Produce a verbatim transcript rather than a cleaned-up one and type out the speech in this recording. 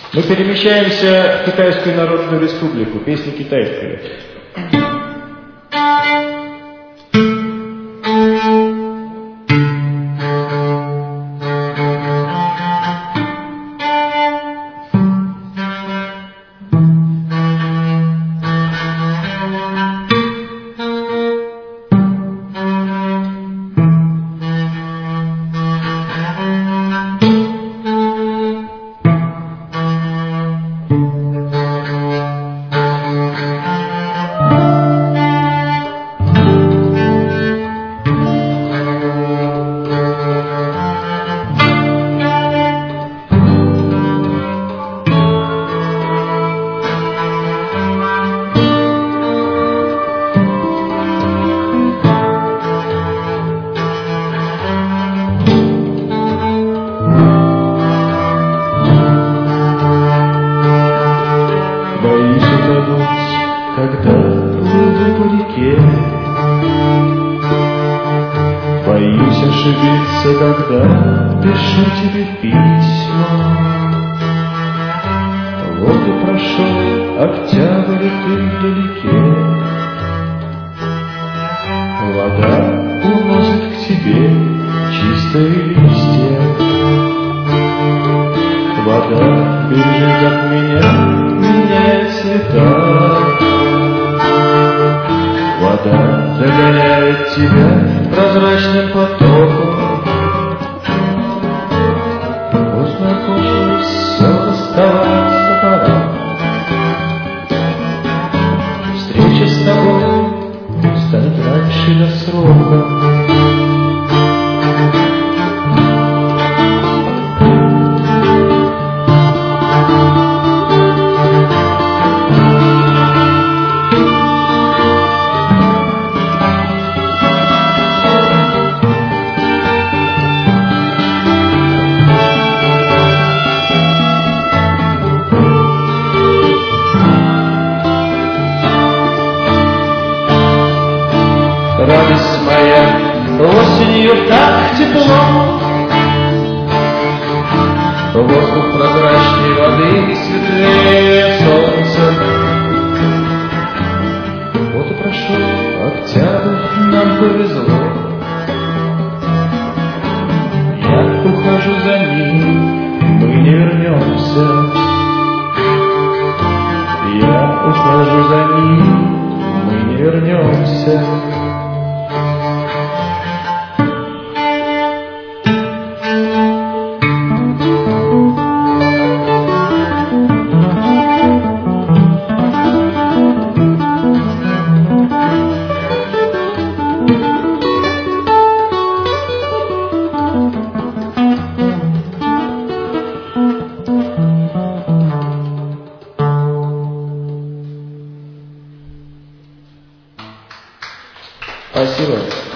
Мы перемещаемся в Китайскую Народную Республику. Песня китайская. Когда плыву по реке, боюсь ошибиться, когда пишу тебе письма. Вот и прошел октябрь, и ты вдалеке. Вода уносит к тебе чистые листья. Вода бежит от меня, меняет цвета. Вода догоняет тебя прозрачным потоком. Узнакомились, расставаться пора. Встреча с тобой станет раньше до срока. Радость моя, осенью так тепло, воздух прозрачней воды и светлее солнца. Вот и прошел октябрь, нам повезло. Я ухожу за ним, мы не вернемся. Я ухожу за ним, мы не вернемся. Спасибо.